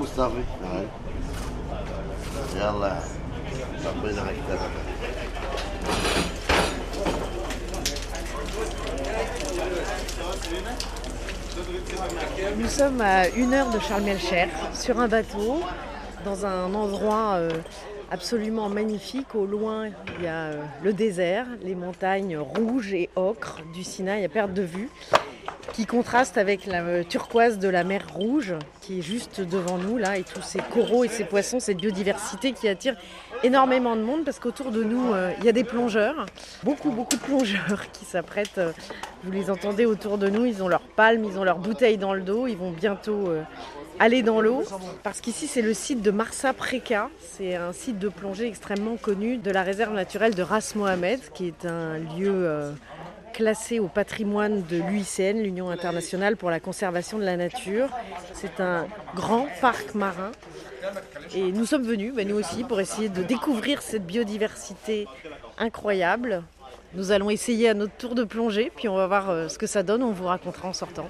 Nous sommes à 1 heure de Sharm el-Sheikh, sur un bateau, dans un endroit absolument magnifique. Au loin, il y a le désert, les montagnes rouges et ocre du Sinaï à perte de vue, qui contraste avec la turquoise de la mer Rouge, qui est juste devant nous, là, et tous ces coraux et ces poissons, cette biodiversité qui attire énormément de monde, parce qu'autour de nous, il y a des plongeurs, beaucoup de plongeurs qui s'apprêtent, vous les entendez autour de nous, ils ont leurs palmes, ils ont leurs bouteilles dans le dos, ils vont bientôt aller dans l'eau, parce qu'ici c'est le site de Marsa Preka, c'est un site de plongée extrêmement connu de la réserve naturelle de Ras Mohammed, qui est un lieu classé au patrimoine de l'UICN, l'Union internationale pour la conservation de la nature. C'est un grand parc marin et nous sommes venus, nous aussi, pour essayer de découvrir cette biodiversité incroyable. Nous allons essayer à notre tour de plongée, puis on va voir ce que ça donne, on vous racontera en sortant.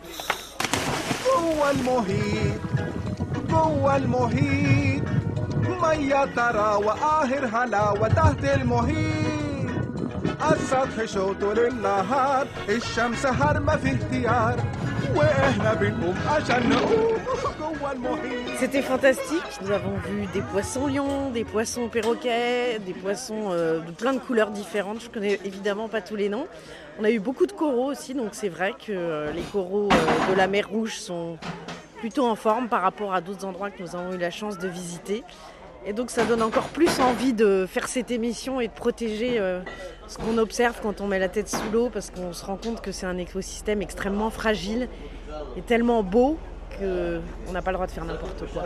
السطح شوط للنهار الشمس هرمة في اختيار واحنا بنقوم عشان نقوم جوا المحيط. C'était fantastique, nous avons vu des poissons lions, des poissons perroquets, des poissons de plein de couleurs différentes, je connais évidemment pas tous les noms. On a eu beaucoup de coraux aussi, donc c'est vrai que les coraux de la mer Rouge sont plutôt en forme par rapport à d'autres endroits que nous avons eu la chance de visiter. Et donc ça donne encore plus envie de faire cette émission et de protéger ce qu'on observe quand on met la tête sous l'eau, parce qu'on se rend compte que c'est un écosystème extrêmement fragile et tellement beau qu'on n'a pas le droit de faire n'importe quoi.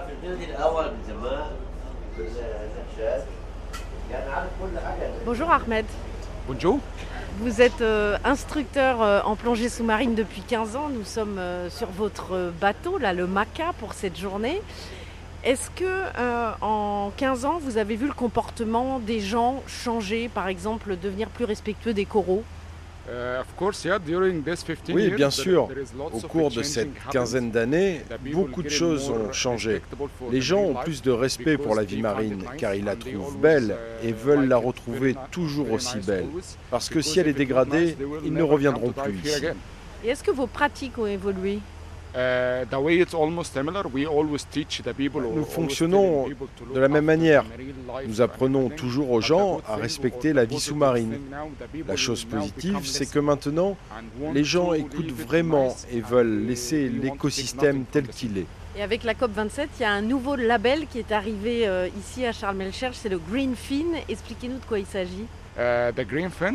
Bonjour Ahmed. Bonjour. Vous êtes instructeur en plongée sous-marine depuis 15 ans. Nous sommes sur votre bateau, là, le Maka, pour cette journée. Est-ce que en 15 ans, vous avez vu le comportement des gens changer, par exemple devenir plus respectueux des coraux ? Oui, bien sûr. Au cours de cette quinzaine d'années, beaucoup de choses ont changé. Les gens ont plus de respect pour la vie marine, car ils la trouvent belle et veulent la retrouver toujours aussi belle. Parce que si elle est dégradée, ils ne reviendront plus ici. Et est-ce que vos pratiques ont évolué ? Nous fonctionnons de la même manière. Nous apprenons toujours aux gens à respecter la vie sous-marine. La chose positive, c'est que maintenant, les gens écoutent vraiment et veulent laisser l'écosystème tel qu'il est. Et avec la COP27, il y a un nouveau label qui est arrivé ici à Sharm el-Sheikh, c'est le Green Fin. Expliquez-nous de quoi il s'agit. Le Green Fin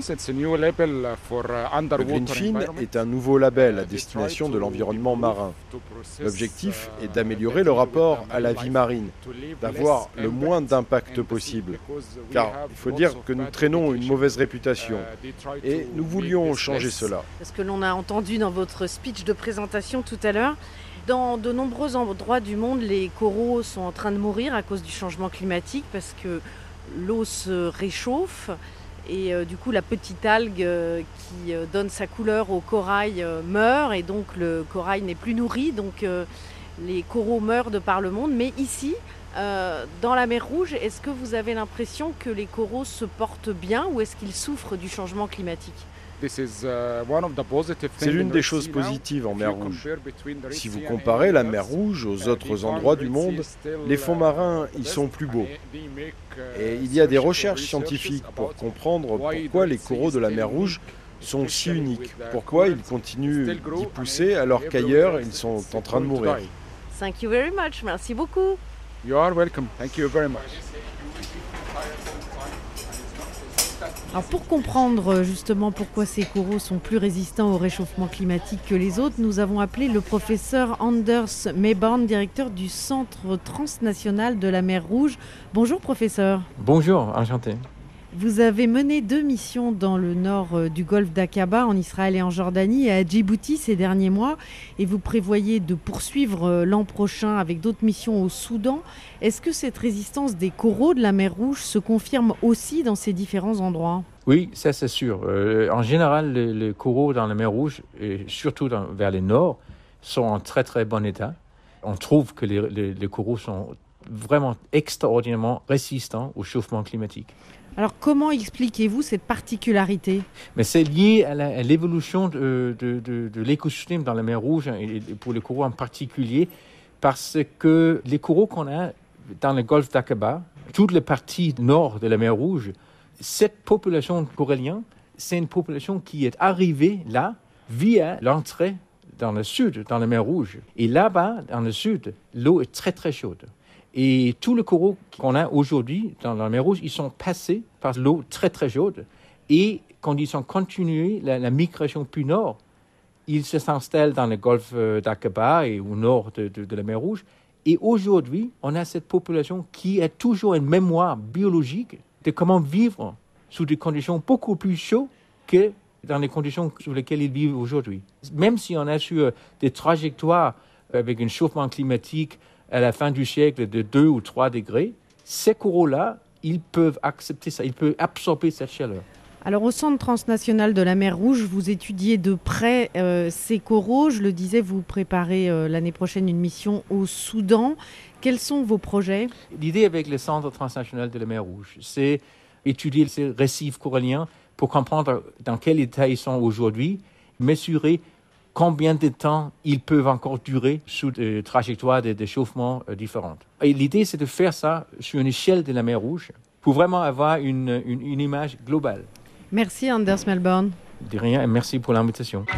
est un nouveau label à destination de l'environnement marin. L'objectif est d'améliorer le rapport à la vie marine, d'avoir le moins d'impact possible. Car il faut dire que nous traînons une mauvaise réputation et nous voulions changer cela. Ce que l'on a entendu dans votre speech de présentation tout à l'heure, dans de nombreux endroits du monde, les coraux sont en train de mourir à cause du changement climatique parce que l'eau se réchauffe. Et du coup, la petite algue qui donne sa couleur au corail meurt et donc le corail n'est plus nourri. Donc les coraux meurent de par le monde. Mais ici, dans la mer Rouge, est-ce que vous avez l'impression que les coraux se portent bien ou est-ce qu'ils souffrent du changement climatique ? C'est l'une des choses positives en mer Rouge. Si vous comparez la mer Rouge aux autres endroits du monde, les fonds marins y sont plus beaux. Et il y a des recherches scientifiques pour comprendre pourquoi les coraux de la mer Rouge sont si uniques, pourquoi ils continuent d'y pousser alors qu'ailleurs ils sont en train de mourir. Thank you very much. Merci beaucoup. You are welcome. Thank you very much. Alors pour comprendre justement pourquoi ces coraux sont plus résistants au réchauffement climatique que les autres, nous avons appelé le professeur Anders Mayborn, directeur du Centre transnational de la mer Rouge. Bonjour professeur. Bonjour, enchanté. Vous avez mené 2 missions dans le nord du golfe d'Aqaba, en Israël et en Jordanie, et à Djibouti ces derniers mois, et vous prévoyez de poursuivre l'an prochain avec d'autres missions au Soudan. Est-ce que cette résistance des coraux de la mer Rouge se confirme aussi dans ces différents endroits ? Oui, ça c'est sûr. En général, les coraux dans la mer Rouge, et surtout vers le nord, sont en très très bon état. On trouve que les coraux sont vraiment extraordinairement résistants au chauffement climatique. Alors comment expliquez-vous cette particularité ? Mais c'est lié à l'évolution de l'écosystème dans la mer Rouge, et pour les coraux en particulier, parce que les coraux qu'on a dans le golfe d'Aqaba, toute la partie nord de la mer Rouge, cette population corallienne, c'est une population qui est arrivée là via l'entrée dans le sud, dans la mer Rouge. Et là-bas, dans le sud, l'eau est très très chaude. Et tous les coraux qu'on a aujourd'hui dans la mer Rouge, ils sont passés par l'eau très très chaude. Et quand ils ont continué la migration plus nord, ils s'installent dans le golfe d'Aqaba et au nord de la mer Rouge. Et aujourd'hui, on a cette population qui a toujours une mémoire biologique de comment vivre sous des conditions beaucoup plus chaudes que dans les conditions sous lesquelles ils vivent aujourd'hui. Même si on a sur des trajectoires avec un chauffement climatique à la fin du siècle de 2 ou 3 degrés, ces coraux-là, ils peuvent accepter ça, ils peuvent absorber cette chaleur. Alors au Centre transnational de la mer Rouge, vous étudiez de près ces coraux. Je le disais, vous préparez l'année prochaine une mission au Soudan. Quels sont vos projets ? L'idée avec le Centre transnational de la mer Rouge, c'est étudier ces récifs coralliens pour comprendre dans quel état ils sont aujourd'hui, mesurer combien de temps ils peuvent encore durer sous des trajectoires de chauffement différentes. Et l'idée, c'est de faire ça sur une échelle de la mer Rouge pour vraiment avoir une image globale. Merci Anders Mayborn. De rien et merci pour l'invitation.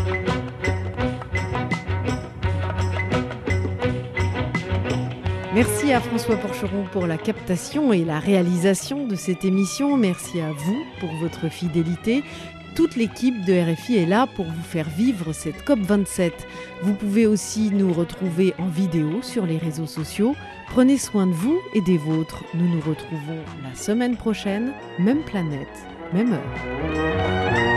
Merci à François Porcheron pour la captation et la réalisation de cette émission. Merci à vous pour votre fidélité. Toute l'équipe de RFI est là pour vous faire vivre cette COP27. Vous pouvez aussi nous retrouver en vidéo sur les réseaux sociaux. Prenez soin de vous et des vôtres. Nous nous retrouvons la semaine prochaine, même planète, même heure.